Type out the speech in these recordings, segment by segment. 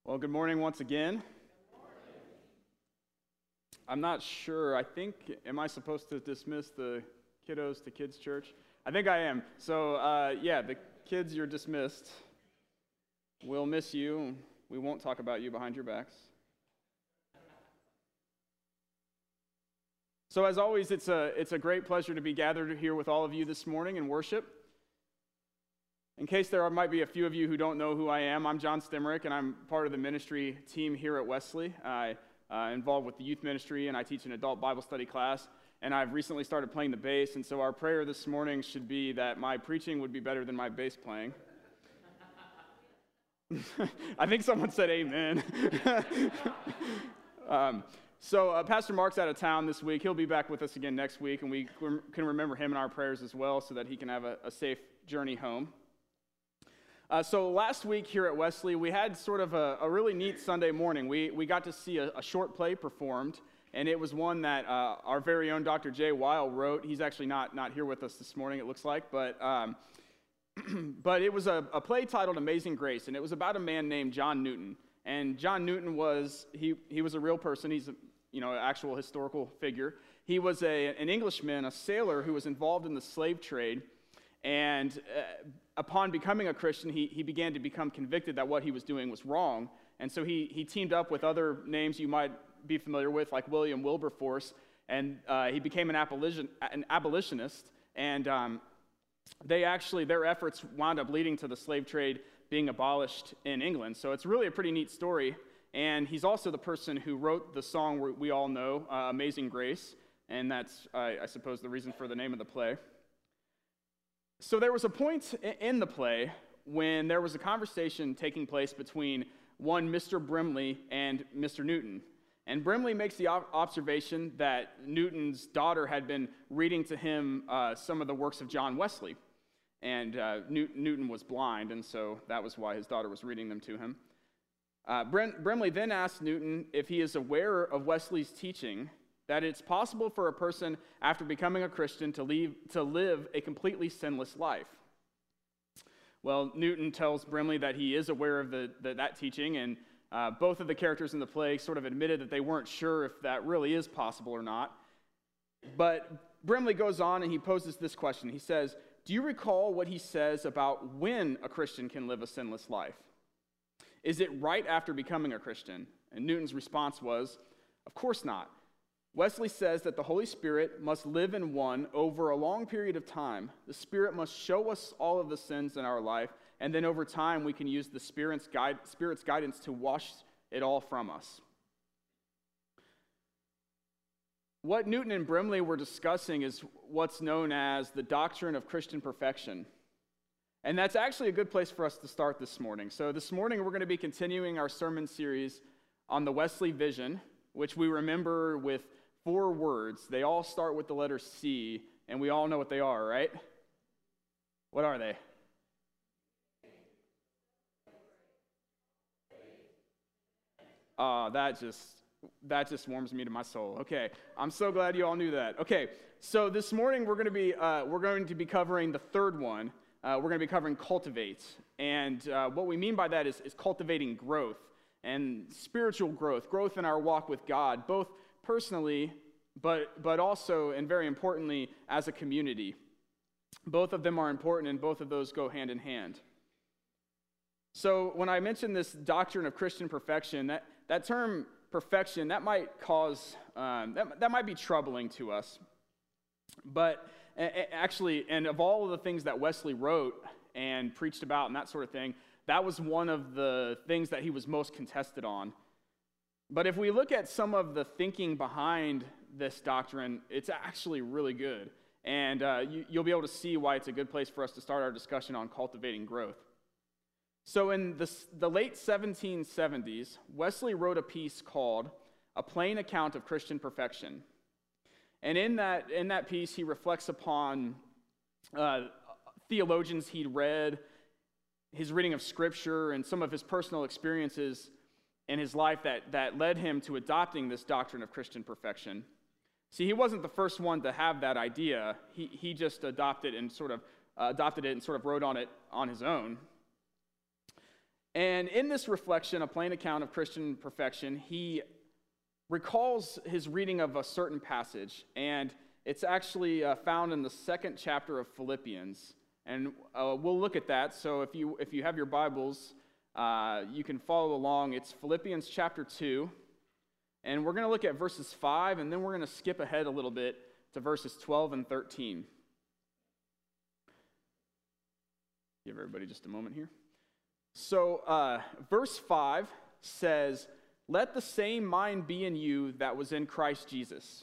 Well, good morning once again. I'm not sure. Am I supposed to dismiss the kiddos to kids' church? I think I am. So, the kids, you're dismissed. We'll miss you. We won't talk about you behind your backs. So, as always, it's a great pleasure to be gathered here with all of you this morning in worship. In case might be a few of you who don't know who I am, I'm John Stemerick, and I'm part of the ministry team here at Wesley. I'm involved with the youth ministry, and I teach an adult Bible study class, and I've recently started playing the bass, and so our prayer this morning should be that my preaching would be better than my bass playing. I think someone said amen. So Pastor Mark's out of town this week. He'll be back with us again next week, and we can remember him in our prayers as well so that he can have a safe journey home. So last week here at Wesley, we had sort of a really neat Sunday morning. We got to see a short play performed, and it was one that our very own Dr. Jay Weil wrote. He's actually not here with us this morning, it looks like, but but it was a play titled Amazing Grace, and it was about a man named John Newton. And John Newton was a real person. He's an actual historical figure. He was an Englishman, a sailor who was involved in the slave trade. And upon becoming a Christian, he began to become convicted that what he was doing was wrong. And so he teamed up with other names you might be familiar with, like William Wilberforce, and he became an abolitionist. And their efforts wound up leading to the slave trade being abolished in England. So it's really a pretty neat story. And he's also the person who wrote the song we all know, Amazing Grace. And that's, I suppose, the reason for the name of the play. So there was a point in the play when there was a conversation taking place between one Mr. Brimley and Mr. Newton. And Brimley makes the observation that Newton's daughter had been reading to him some of the works of John Wesley. And Newton was blind, and so that was why his daughter was reading them to him. Brimley then asked Newton if he is aware of Wesley's teaching that it's possible for a person, after becoming a Christian, to live a completely sinless life. Well, Newton tells Brimley that he is aware of that teaching, and both of the characters in the play sort of admitted that they weren't sure if that really is possible or not. But Brimley goes on and he poses this question. He says, "Do you recall what he says about when a Christian can live a sinless life? Is it right after becoming a Christian?" And Newton's response was, "Of course not. Wesley says that the Holy Spirit must live in one over a long period of time. The Spirit must show us all of the sins in our life, and then over time we can use the Spirit's guidance to wash it all from us." What Newton and Brimley were discussing is what's known as the doctrine of Christian perfection. And that's actually a good place for us to start this morning. So this morning we're going to be continuing our sermon series on the Wesley Vision, which we remember with 4 words. They all start with the letter C, and we all know what they are, right? What are they? That just warms me to my soul. Okay, I'm so glad you all knew that. Okay, so this morning we're going to be covering the third one. We're going to be covering cultivate, and what we mean by that is cultivating growth and spiritual growth in our walk with God, both personally, but also, and very importantly, as a community. Both of them are important, and both of those go hand in hand. So when I mention this doctrine of Christian perfection, that term perfection, that might be troubling to us. But actually, and of all of the things that Wesley wrote and preached about and that sort of thing, that was one of the things that he was most contested on. But if we look at some of the thinking behind this doctrine, it's actually really good. And you'll be able to see why it's a good place for us to start our discussion on cultivating growth. So in the late 1770s, Wesley wrote a piece called A Plain Account of Christian Perfection. And in that piece, he reflects upon theologians he'd read, his reading of Scripture, and some of his personal experiences in his life that led him to adopting this doctrine of Christian perfection. See, he wasn't the first one to have that idea. He just adopted it and sort of wrote on it on his own. And in this reflection, a plain account of Christian perfection, he recalls his reading of a certain passage, and it's actually found in the second chapter of Philippians. And we'll look at that. So if you have your Bibles, you can follow along. It's Philippians chapter 2, and we're going to look at verses 5, and then we're going to skip ahead a little bit to verses 12 and 13. Give everybody just a moment here. So verse 5 says, "Let the same mind be in you that was in Christ Jesus."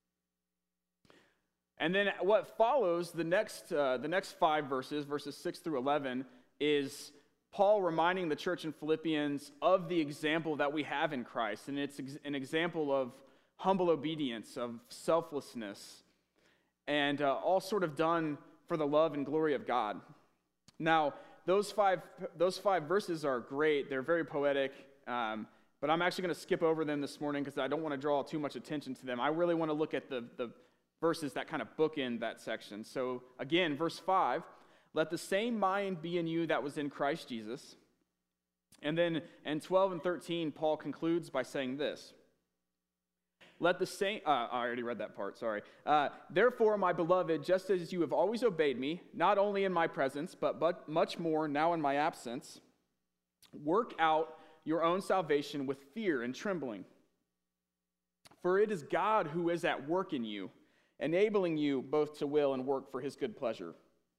And then what follows, the next 5 verses, verses 6 through 11, is Paul reminding the church in Philippians of the example that we have in Christ. And it's an example of humble obedience, of selflessness, and all sort of done for the love and glory of God. Now, those five verses are great. They're very poetic, but I'm actually going to skip over them this morning because I don't want to draw too much attention to them. I really want to look at the verses that kind of bookend that section. So again, verse 5, "Let the same mind be in you that was in Christ Jesus." And then in 12 and 13, Paul concludes by saying this. Let the same, I already read that part, sorry. "Therefore, my beloved, just as you have always obeyed me, not only in my presence, but much more now in my absence, work out your own salvation with fear and trembling. For it is God who is at work in you, enabling you both to will and work for his good pleasure."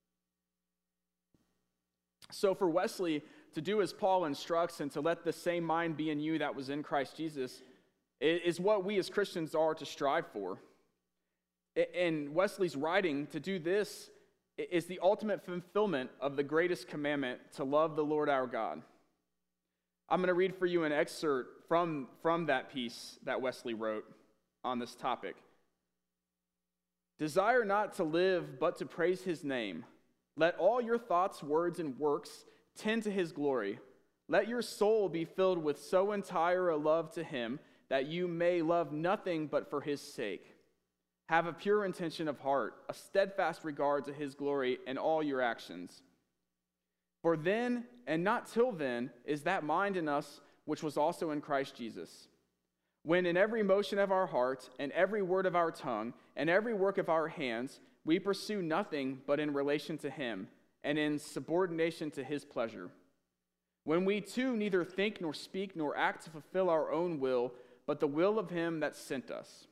So for Wesley to do as Paul instructs and to let the same mind be in you that was in Christ Jesus is what we as Christians are to strive for. In Wesley's writing, to do this is the ultimate fulfillment of the greatest commandment, to love the Lord our God. I'm going to read for you an excerpt from that piece that Wesley wrote on this topic. "Desire not to live, but to praise his name. Let all your thoughts, words, and works tend to his glory. Let your soul be filled with so entire a love to him that you may love nothing but for his sake. Have a pure intention of heart, a steadfast regard to his glory in all your actions. For then, and not till then, is that mind in us which was also in Christ Jesus. When in every motion of our heart, and every word of our tongue, and every work of our hands, we pursue nothing but in relation to him, and in subordination to his pleasure. When we too neither think nor speak nor act to fulfill our own will, but the will of him that sent us."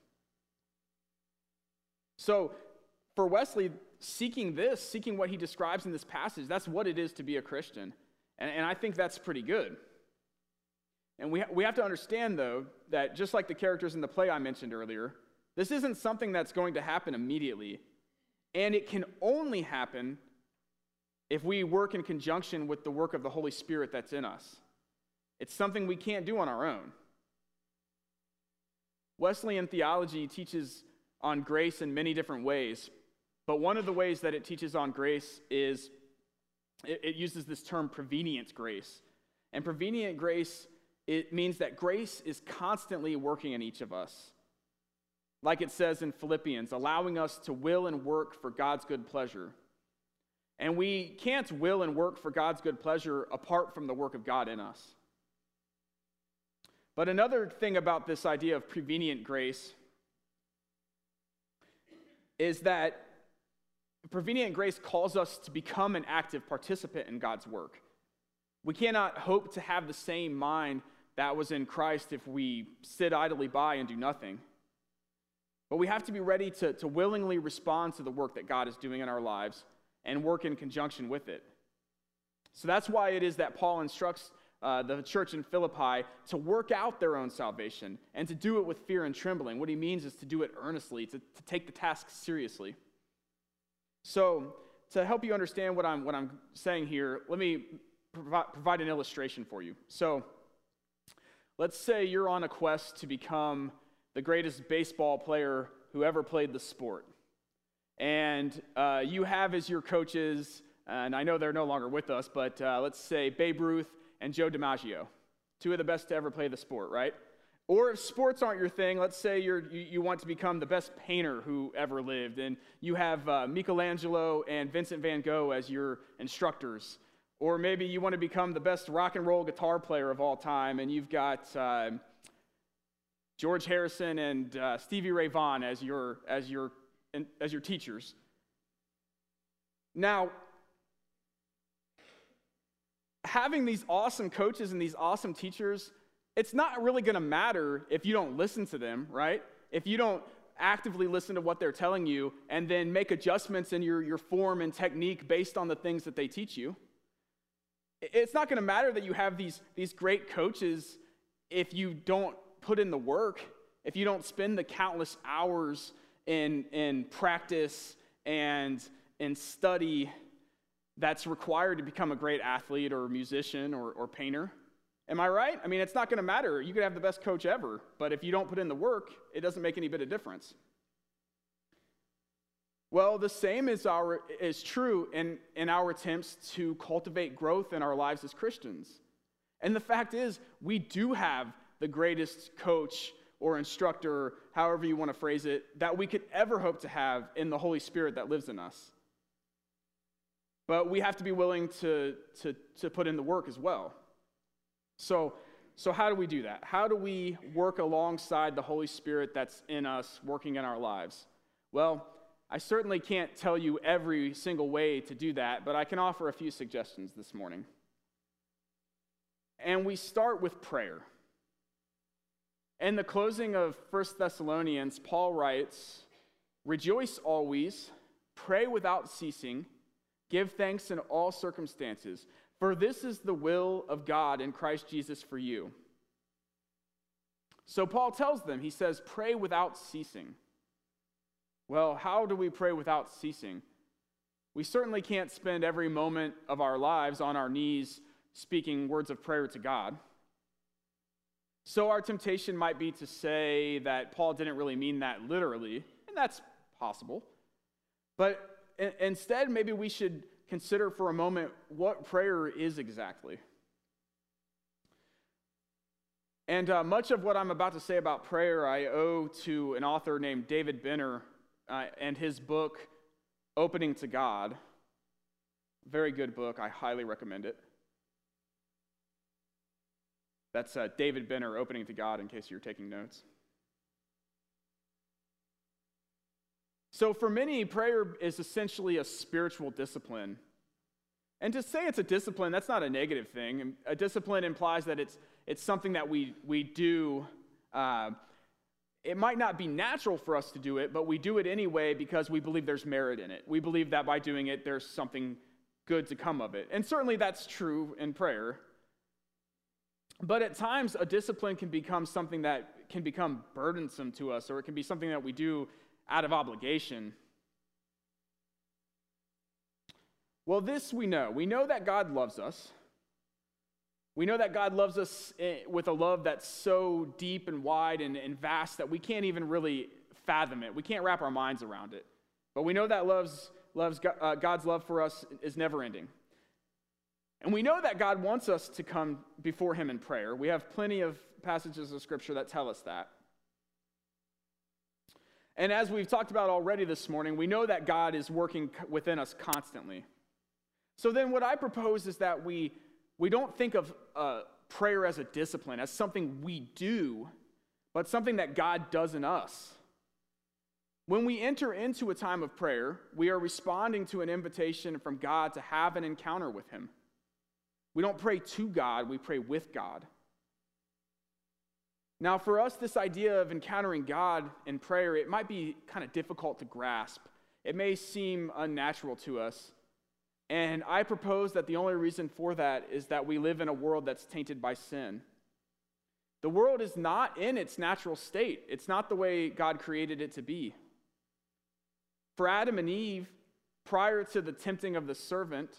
So, for Wesley, seeking what he describes in this passage, that's what it is to be a Christian. And I think that's pretty good. And we have to understand, though, that just like the characters in the play I mentioned earlier, this isn't something that's going to happen immediately. And it can only happen if we work in conjunction with the work of the Holy Spirit that's in us. It's something we can't do on our own. Wesleyan theology teaches on grace in many different ways, but one of the ways that it teaches on grace is it uses this term prevenient grace. And prevenient grace, it means that grace is constantly working in each of us. Like it says in Philippians, allowing us to will and work for God's good pleasure. And we can't will and work for God's good pleasure apart from the work of God in us. But another thing about this idea of prevenient grace is that prevenient grace calls us to become an active participant in God's work. We cannot hope to have the same mind that was in Christ if we sit idly by and do nothing. But we have to be ready to willingly respond to the work that God is doing in our lives and work in conjunction with it. So that's why it is that Paul instructs the church in Philippi to work out their own salvation and to do it with fear and trembling. What he means is to do it earnestly, to take the task seriously. So to help you understand what I'm saying here, let me provide an illustration for you. So let's say you're on a quest to become the greatest baseball player who ever played the sport. And you have as your coaches, and I know they're no longer with us, but let's say Babe Ruth and Joe DiMaggio, two of the best to ever play the sport, right? Or if sports aren't your thing, let's say you want to become the best painter who ever lived, and you have Michelangelo and Vincent van Gogh as your instructors. Or maybe you want to become the best rock and roll guitar player of all time, and you've got George Harrison and Stevie Ray Vaughan as your teachers. Now, having these awesome coaches and these awesome teachers, it's not really going to matter if you don't listen to them, right? If you don't actively listen to what they're telling you and then make adjustments in your form and technique based on the things that they teach you. It's not going to matter that you have these great coaches if you don't put in the work, if you don't spend the countless hours in practice and in study that's required to become a great athlete or musician or painter. Am I right? I mean, it's not going to matter. You could have the best coach ever, but if you don't put in the work, it doesn't make any bit of difference. Well, the same is true in our attempts to cultivate growth in our lives as Christians. And the fact is, we do have the greatest coach or instructor, however you want to phrase it, that we could ever hope to have in the Holy Spirit that lives in us. But we have to be willing to put in the work as well. So how do we do that? How do we work alongside the Holy Spirit that's in us, working in our lives? Well, I certainly can't tell you every single way to do that, but I can offer a few suggestions this morning. And we start with prayer. In the closing of 1 Thessalonians, Paul writes, "Rejoice always, pray without ceasing, give thanks in all circumstances, for this is the will of God in Christ Jesus for you." So Paul tells them, he says, pray without ceasing. Well, how do we pray without ceasing? We certainly can't spend every moment of our lives on our knees speaking words of prayer to God. So our temptation might be to say that Paul didn't really mean that literally, and that's possible. But instead, maybe we should consider for a moment what prayer is exactly. And much of what I'm about to say about prayer I owe to an author named David Benner and his book, Opening to God. Very good book. I highly recommend it. That's David Benner, Opening to God, in case you're taking notes. So for many, prayer is essentially a spiritual discipline. And to say it's a discipline, that's not a negative thing. A discipline implies that it's something that we do. It might not be natural for us to do it, but we do it anyway because we believe there's merit in it. We believe that by doing it, there's something good to come of it. And certainly that's true in prayer. But at times, a discipline can become something that can become burdensome to us, or it can be something that we do out of obligation. Well, this we know. We know that God loves us. We know that God loves us with a love that's so deep and wide and vast that we can't even really fathom it. We can't wrap our minds around it. But we know that God's love for us is never ending. And we know that God wants us to come before him in prayer. We have plenty of passages of Scripture that tell us that. And as we've talked about already this morning, we know that God is working within us constantly. So then what I propose is that we don't think of prayer as a discipline, as something we do, but something that God does in us. When we enter into a time of prayer, we are responding to an invitation from God to have an encounter with him. We don't pray to God, we pray with God. Now, for us, this idea of encountering God in prayer, it might be kind of difficult to grasp. It may seem unnatural to us. And I propose that the only reason for that is that we live in a world that's tainted by sin. The world is not in its natural state. It's not the way God created it to be. For Adam and Eve, prior to the tempting of the serpent,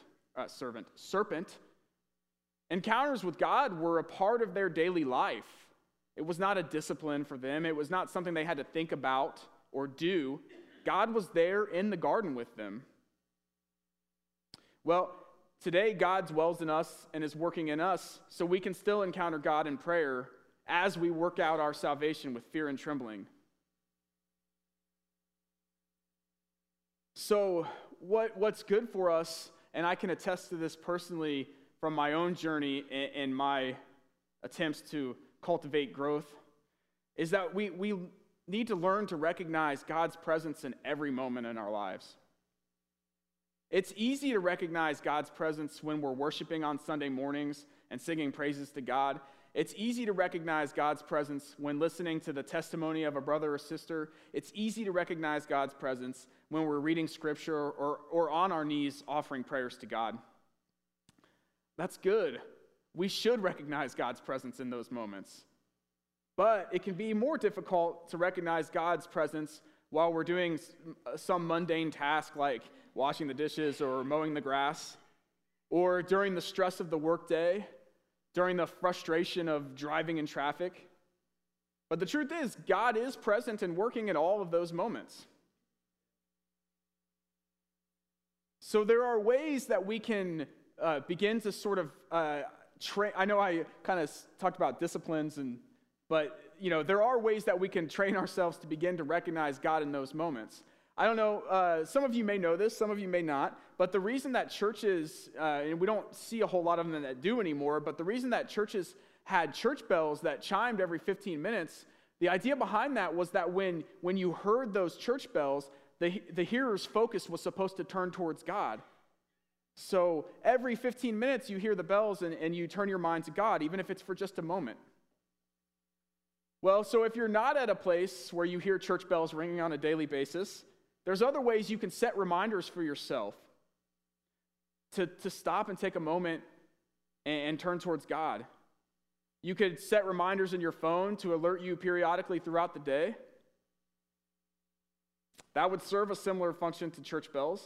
encounters with God were a part of their daily life. It was not a discipline for them. It was not something they had to think about or do. God was there in the garden with them. Well, today God dwells in us and is working in us, so we can still encounter God in prayer as we work out our salvation with fear and trembling. So what's good for us and I can attest to this personally from my own journey and my attempts to cultivate growth, is that we need to learn to recognize God's presence in every moment in our lives. It's easy to recognize God's presence when we're worshiping on Sunday mornings and singing praises to God. It's easy to recognize God's presence when listening to the testimony of a brother or sister. It's easy to recognize God's presence when we're reading scripture or on our knees offering prayers to God. That's good. We should recognize God's presence in those moments. But it can be more difficult to recognize God's presence while we're doing some mundane task like washing the dishes or mowing the grass, or during the stress of the workday, during the frustration of driving in traffic. But the truth is, God is present and working at all of those moments. So there are ways that we can begin to sort of train. I know I kind of talked about disciplines, but there are ways that we can train ourselves to begin to recognize God in those moments. I don't know, some of you may know this, some of you may not, but the reason that churches, and we don't see a whole lot of them that do anymore, but the reason that churches had church bells that chimed every 15 minutes, the idea behind that was that when you heard those church bells, the hearer's focus was supposed to turn towards God. So every 15 minutes you hear the bells and you turn your mind to God, even if it's for just a moment. Well, so if you're not at a place where you hear church bells ringing on a daily basis, there's other ways you can set reminders for yourself to stop and take a moment and turn towards God. You could set reminders in your phone to alert you periodically throughout the day. That would serve a similar function to church bells.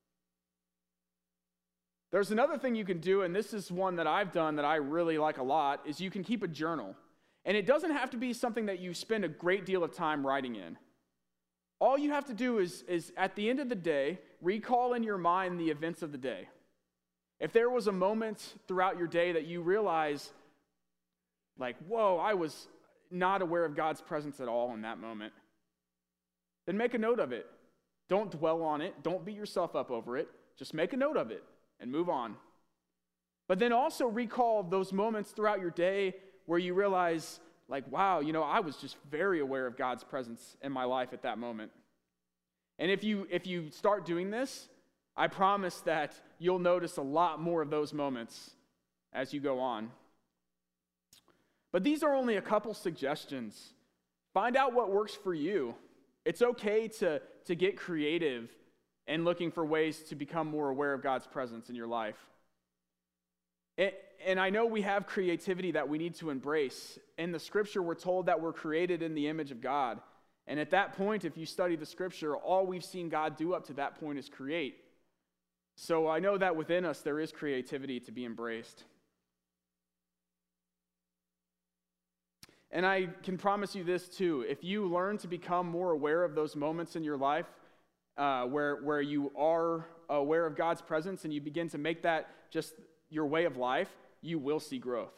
There's another thing you can do, and this is one that I've done that I really like a lot, is you can keep a journal. And it doesn't have to be something that you spend a great deal of time writing in. All you have to do is at the end of the day, recall in your mind the events of the day. If there was a moment throughout your day that you realize, like, whoa, I was not aware of God's presence at all in that moment, then make a note of it. Don't dwell on it. Don't beat yourself up over it. Just make a note of it and move on. But then also recall those moments throughout your day where you realize, like, wow, I was just very aware of God's presence in my life at that moment. And if you start doing this, I promise that you'll notice a lot more of those moments as you go on. But these are only a couple suggestions. Find out what works for you. It's okay to get creative and looking for ways to become more aware of God's presence in your life. And I know we have creativity that we need to embrace. In the scripture, we're told that we're created in the image of God. And at that point, if you study the scripture, all we've seen God do up to that point is create. So I know that within us there is creativity to be embraced. And I can promise you this too. If you learn to become more aware of those moments in your life where you are aware of God's presence and you begin to make that just your way of life, you will see growth.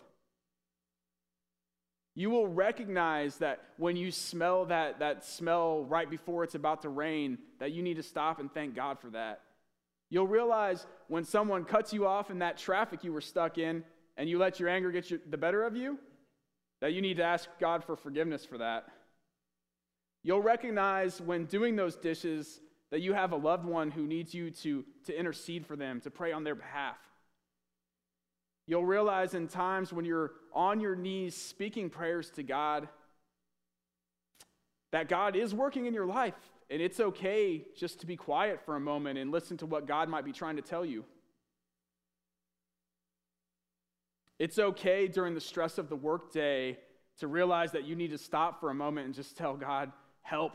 You will recognize that when you smell that smell right before it's about to rain, that you need to stop and thank God for that. You'll realize when someone cuts you off in that traffic you were stuck in and you let your anger get the better of you, that you need to ask God for forgiveness for that. You'll recognize when doing those dishes that you have a loved one who needs you to intercede for them, to pray on their behalf. You'll realize in times when you're on your knees speaking prayers to God, that God is working in your life, and it's okay just to be quiet for a moment and listen to what God might be trying to tell you. It's okay during the stress of the workday to realize that you need to stop for a moment and just tell God, help.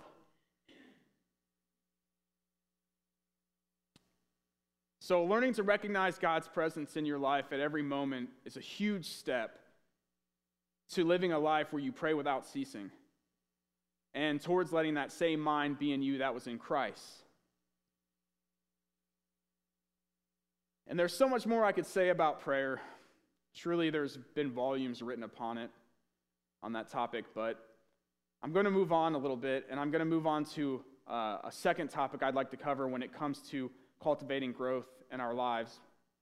So learning to recognize God's presence in your life at every moment is a huge step to living a life where you pray without ceasing and towards letting that same mind be in you that was in Christ. And there's so much more I could say about prayer. Truly, there's been volumes written upon it, on that topic, but I'm going to move on a little bit, and I'm going to move on to a second topic I'd like to cover when it comes to cultivating growth in our lives.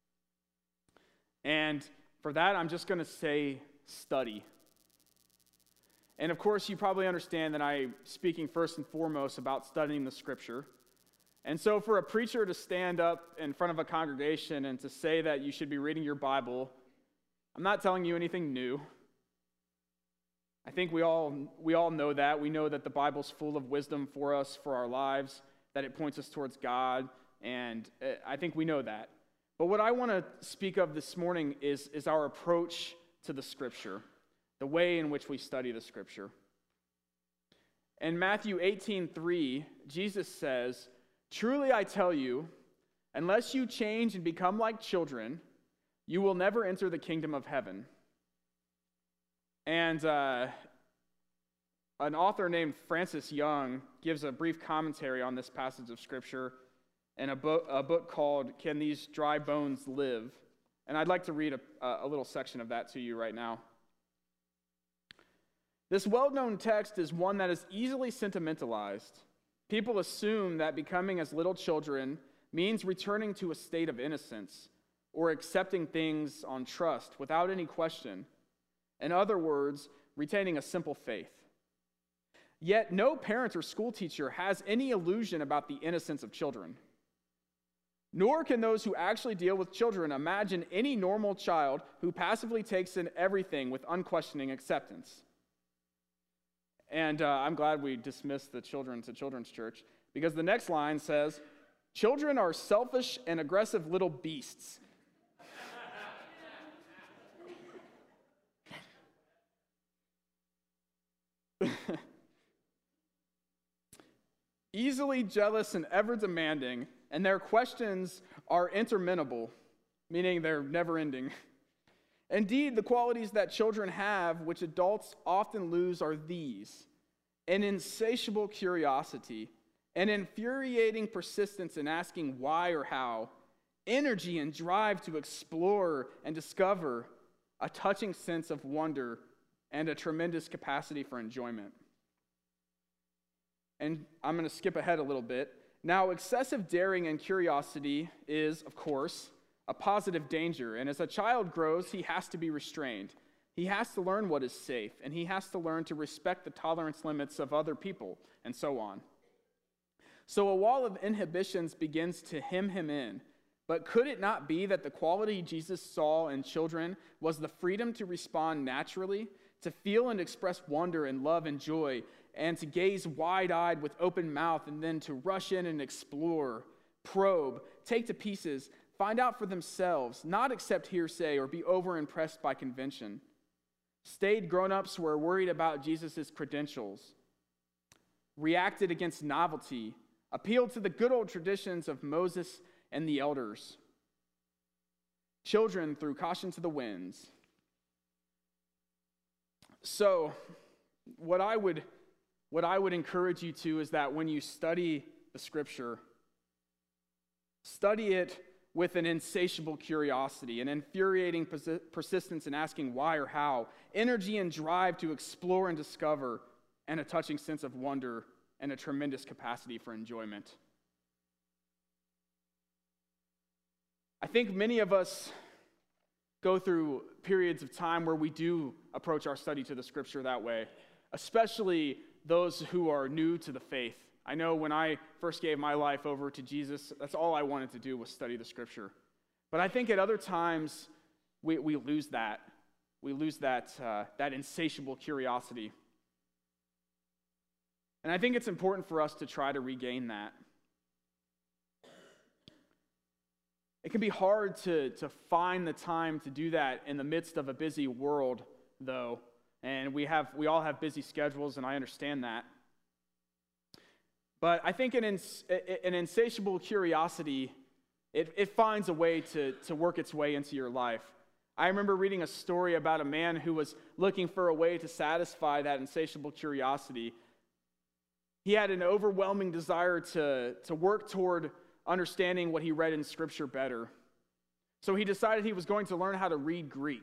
And for that, I'm just going to say study. And of course, you probably understand that I'm speaking first and foremost about studying the Scripture. And so for a preacher to stand up in front of a congregation and to say that you should be reading your Bible, I'm not telling you anything new. I think we all know that. We know that the Bible's full of wisdom for us, for our lives, that it points us towards God, and I think we know that. But what I want to speak of this morning is our approach to the Scripture, the way in which we study the Scripture. In Matthew 18:3, Jesus says, "Truly I tell you, unless you change and become like children, you will never enter the kingdom of heaven." And an author named Francis Young gives a brief commentary on this passage of Scripture in a book called "Can These Dry Bones Live?" And I'd like to read a little section of that to you right now. This well-known text is one that is easily sentimentalized. People assume that becoming as little children means returning to a state of innocence or accepting things on trust without any question. In other words, retaining a simple faith. Yet no parent or school teacher has any illusion about the innocence of children. Nor can those who actually deal with children imagine any normal child who passively takes in everything with unquestioning acceptance. And I'm glad we dismissed the children to Children's Church, because the next line says, "Children are selfish and aggressive little beasts." Easily jealous and ever demanding, and their questions are interminable, meaning they're never ending. Indeed, the qualities that children have, which adults often lose, are these: an insatiable curiosity, an infuriating persistence in asking why or how, energy and drive to explore and discover, a touching sense of wonder, and a tremendous capacity for enjoyment. And I'm going to skip ahead a little bit. Now, excessive daring and curiosity is, of course, a positive danger. And as a child grows, he has to be restrained. He has to learn what is safe, and he has to learn to respect the tolerance limits of other people, and so on. So a wall of inhibitions begins to hem him in. But could it not be that the quality Jesus saw in children was the freedom to respond naturally, to feel and express wonder and love and joy, and to gaze wide-eyed with open mouth, and then to rush in and explore, probe, take to pieces, find out for themselves, not accept hearsay or be over-impressed by convention? Staid grown-ups were worried about Jesus' credentials, reacted against novelty, appealed to the good old traditions of Moses and the elders. Children threw caution to the winds. So, what I would encourage you to is that when you study the Scripture, study it with an insatiable curiosity, an infuriating persistence in asking why or how, energy and drive to explore and discover, and a touching sense of wonder and a tremendous capacity for enjoyment. I think many of us go through periods of time where we do approach our study to the Scripture that way, especially those who are new to the faith. I know when I first gave my life over to Jesus, that's all I wanted to do was study the Scripture. But I think at other times, we lose that. We lose that insatiable curiosity. And I think it's important for us to try to regain that. It can be hard to find the time to do that in the midst of a busy world, though. And we all have busy schedules, and I understand that. But I think an insatiable curiosity, it finds a way to work its way into your life. I remember reading a story about a man who was looking for a way to satisfy that insatiable curiosity. He had an overwhelming desire to work toward understanding what he read in Scripture better. So he decided he was going to learn how to read Greek.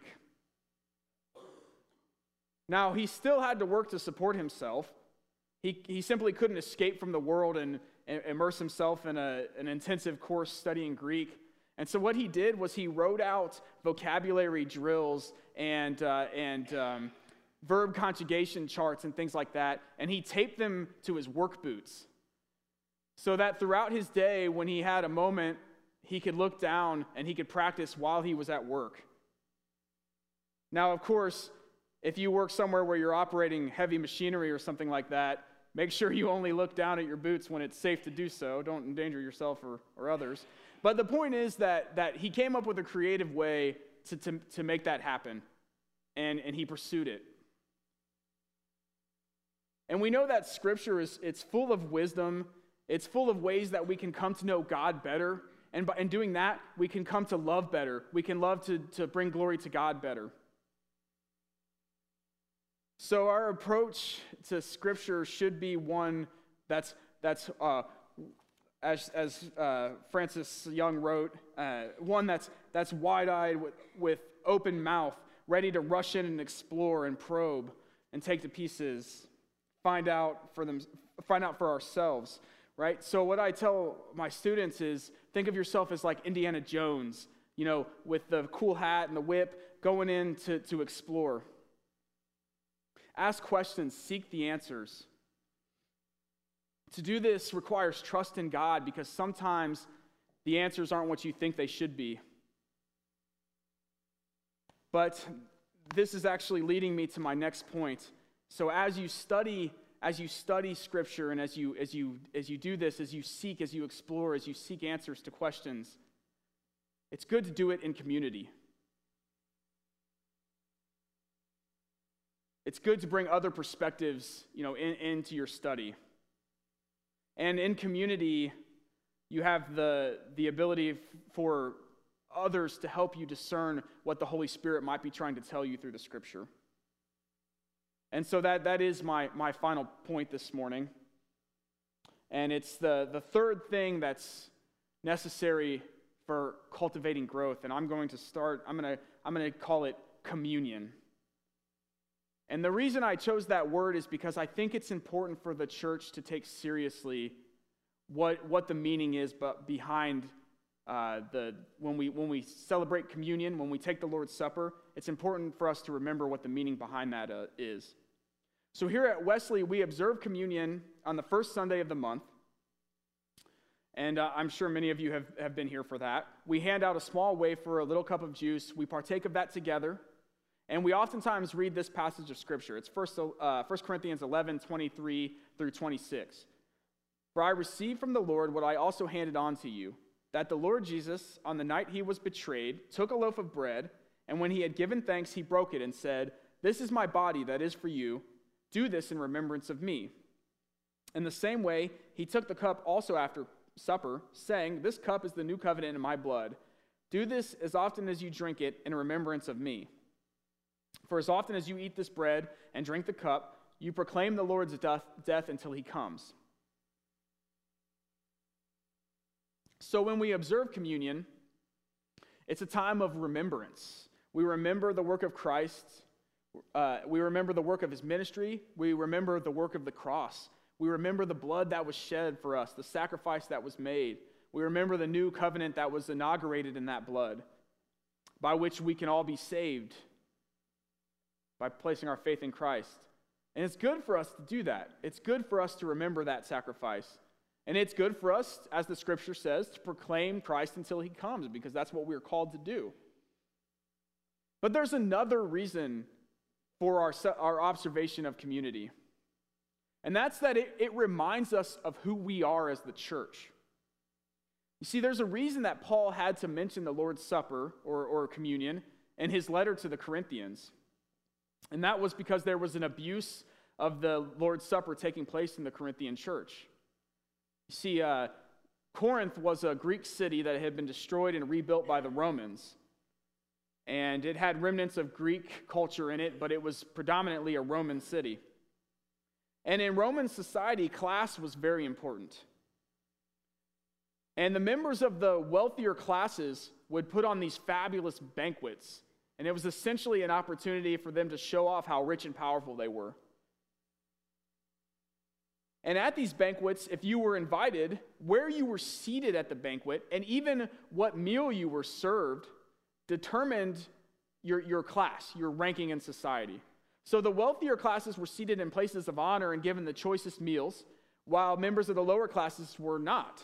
Now, he still had to work to support himself. He simply couldn't escape from the world and immerse himself in an intensive course studying Greek. And so what he did was he wrote out vocabulary drills and verb conjugation charts and things like that, and he taped them to his work boots so that throughout his day, when he had a moment, he could look down and he could practice while he was at work. Now, of course, if you work somewhere where you're operating heavy machinery or something like that, make sure you only look down at your boots when it's safe to do so. Don't endanger yourself or others. But the point is that he came up with a creative way to make that happen, and he pursued it. And we know that Scripture it's full of wisdom. It's full of ways that we can come to know God better. And in doing that, we can come to love better. We can love to bring glory to God better. So our approach to Scripture should be one that's as Francis Young wrote, one that's wide-eyed with open mouth, ready to rush in and explore and probe and take to pieces, find out for ourselves, right? So what I tell my students is, think of yourself as like Indiana Jones, with the cool hat and the whip, going in to explore. Ask questions, seek the answers. To do this requires trust in God, because sometimes the answers aren't what you think they should be. But this is actually leading me to my next point. So as you study Scripture, and as you do this, as you explore, as you seek answers to questions, it's good to do it in community. It's good to bring other perspectives, into your study. And in community, you have the ability for others to help you discern what the Holy Spirit might be trying to tell you through the Scripture. And so that is my final point this morning. And it's the third thing that's necessary for cultivating growth. And I'm going to call it communion. And the reason I chose that word is because I think it's important for the church to take seriously what the meaning is behind when we celebrate communion, when we take the Lord's Supper. It's important for us to remember what the meaning behind that is. So here at Wesley, we observe communion on the first Sunday of the month. And I'm sure many of you have been here for that. We hand out a small wafer, a little cup of juice. We partake of that together. And we oftentimes read this passage of Scripture. It's 1 Corinthians 11, 23 through 26. For I received from the Lord what I also handed on to you, that the Lord Jesus, on the night he was betrayed, took a loaf of bread, and when he had given thanks, he broke it and said, "This is my body that is for you. Do this in remembrance of me." In the same way, he took the cup also after supper, saying, "This cup is the new covenant in my blood. Do this as often as you drink it in remembrance of me. For as often as you eat this bread and drink the cup, you proclaim the Lord's death until he comes." So when we observe communion, it's a time of remembrance. We remember the work of Christ. We remember the work of his ministry. We remember the work of the cross. We remember the blood that was shed for us, the sacrifice that was made. We remember the new covenant that was inaugurated in that blood, by which we can all be saved by placing our faith in Christ. And it's good for us to do that. It's good for us to remember that sacrifice. And it's good for us, as the Scripture says, to proclaim Christ until he comes, because that's what we're called to do. But there's another reason for our observation of community. And that's that it reminds us of who we are as the church. You see, there's a reason that Paul had to mention the Lord's Supper, or communion, in his letter to the Corinthians. And that was because there was an abuse of the Lord's Supper taking place in the Corinthian church. You see, Corinth was a Greek city that had been destroyed and rebuilt by the Romans. And it had remnants of Greek culture in it, but it was predominantly a Roman city. And in Roman society, class was very important. And the members of the wealthier classes would put on these fabulous banquets. And it was essentially an opportunity for them to show off how rich and powerful they were. And at these banquets, if you were invited, where you were seated at the banquet, and even what meal you were served, determined your class, your ranking in society. So the wealthier classes were seated in places of honor and given the choicest meals, while members of the lower classes were not.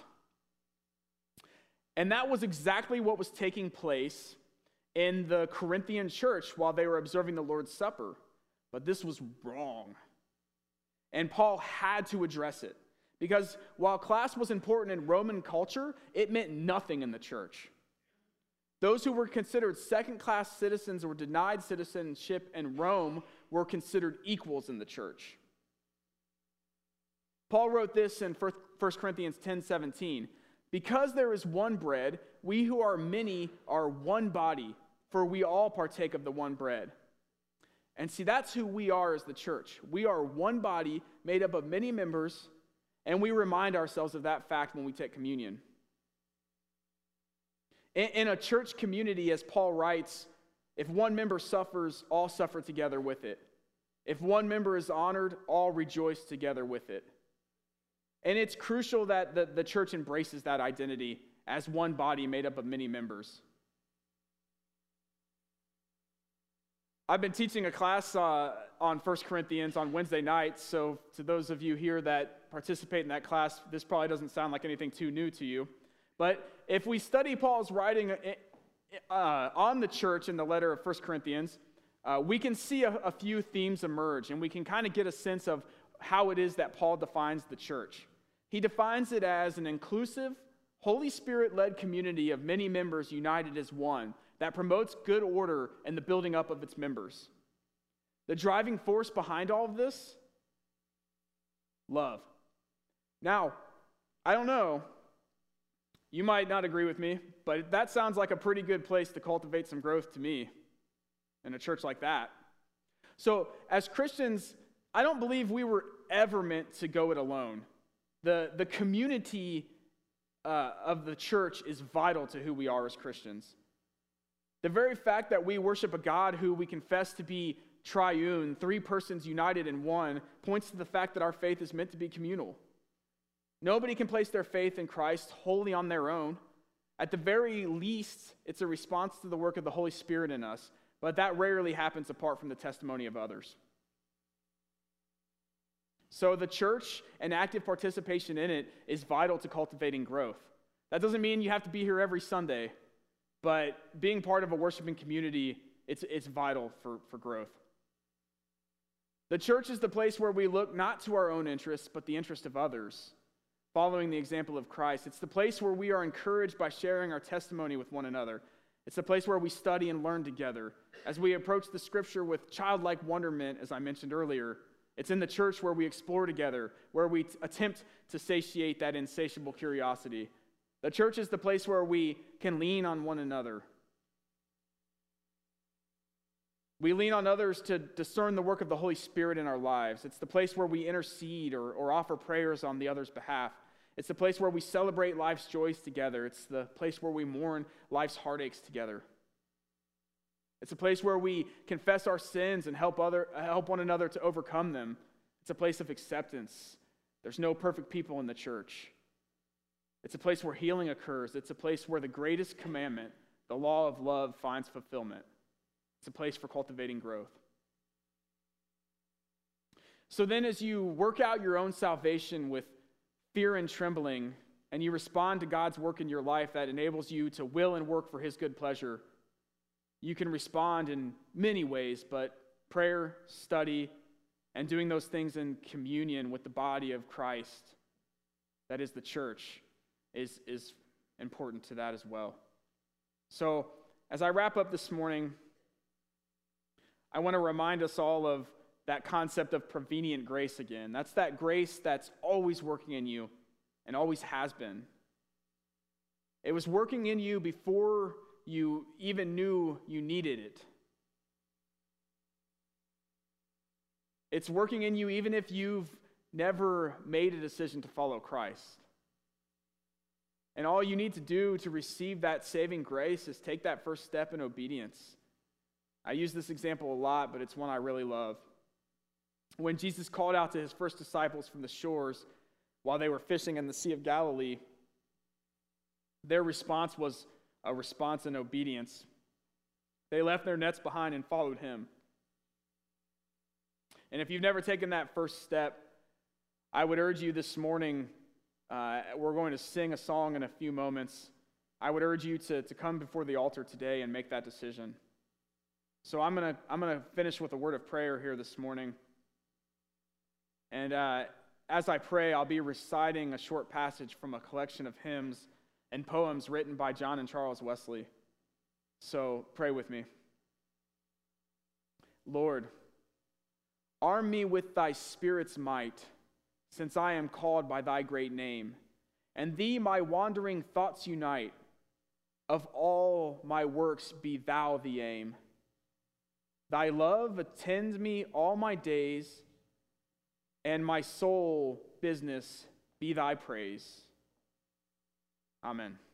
And that was exactly what was taking place in the Corinthian church while they were observing the Lord's Supper. But this was wrong. And Paul had to address it. Because while class was important in Roman culture, it meant nothing in the church. Those who were considered second-class citizens or denied citizenship in Rome were considered equals in the church. Paul wrote this in 1 Corinthians 10:17. Because there is one bread, we who are many are one body, for we all partake of the one bread. And see, that's who we are as the church. We are one body made up of many members, and we remind ourselves of that fact when we take communion. In a church community, as Paul writes, if one member suffers, all suffer together with it. If one member is honored, all rejoice together with it. And it's crucial that the church embraces that identity as one body made up of many members. I've been teaching a class on 1 Corinthians on Wednesday nights, so to those of you here that participate in that class, this probably doesn't sound like anything too new to you. But if we study Paul's writing on the church in the letter of 1 Corinthians, we can see a few themes emerge, and we can kind of get a sense of how it is that Paul defines the church. He defines it as an inclusive, Holy Spirit-led community of many members united as one that promotes good order and the building up of its members. The driving force behind all of this? Love. Now, I don't know, you might not agree with me, but that sounds like a pretty good place to cultivate some growth to me in a church like that. So, as Christians, I don't believe we were ever meant to go it alone. The community of the church is vital to who we are as Christians. The very fact that we worship a God who we confess to be triune, three persons united in one, points to the fact that our faith is meant to be communal. Nobody can place their faith in Christ wholly on their own. At the very least, it's a response to the work of the Holy Spirit in us, but that rarely happens apart from the testimony of others. So the church and active participation in it is vital to cultivating growth. That doesn't mean you have to be here every Sunday, but being part of a worshiping community, it's vital for growth. The church is the place where we look not to our own interests, but the interest of others, following the example of Christ. It's the place where we are encouraged by sharing our testimony with one another. It's the place where we study and learn together. As we approach the scripture with childlike wonderment, as I mentioned earlier, it's in the church where we explore together, where we attempt to satiate that insatiable curiosity. The church is the place where we can lean on one another. We lean on others to discern the work of the Holy Spirit in our lives. It's the place where we intercede or offer prayers on the other's behalf. It's the place where we celebrate life's joys together. It's the place where we mourn life's heartaches together. It's a place where we confess our sins and help one another to overcome them. It's a place of acceptance. There's no perfect people in the church. It's a place where healing occurs. It's a place where the greatest commandment, the law of love, finds fulfillment. It's a place for cultivating growth. So then as you work out your own salvation with fear and trembling, and you respond to God's work in your life that enables you to will and work for His good pleasure, you can respond in many ways, but prayer, study, and doing those things in communion with the body of Christ, that is the church, is important to that as well. So as I wrap up this morning, I want to remind us all of that concept of prevenient grace again. That's that grace that's always working in you and always has been. It was working in you before you even knew you needed it. It's working in you even if you've never made a decision to follow Christ. And all you need to do to receive that saving grace is take that first step in obedience. I use this example a lot, but it's one I really love. when Jesus called out to his first disciples from the shores while they were fishing in the Sea of Galilee, their response was a response in obedience. They left their nets behind and followed him. And if you've never taken that first step, I would urge you this morning, we're going to sing a song in a few moments. I would urge you to come before the altar today and make that decision. So I'm gonna finish with a word of prayer here this morning. And as I pray, I'll be reciting a short passage from a collection of hymns and poems written by John and Charles Wesley. So pray with me. Lord, arm me with thy Spirit's might, since I am called by thy great name, and thee my wandering thoughts unite. Of all my works be thou the aim. Thy love attend me all my days, and my sole business be thy praise. Amen.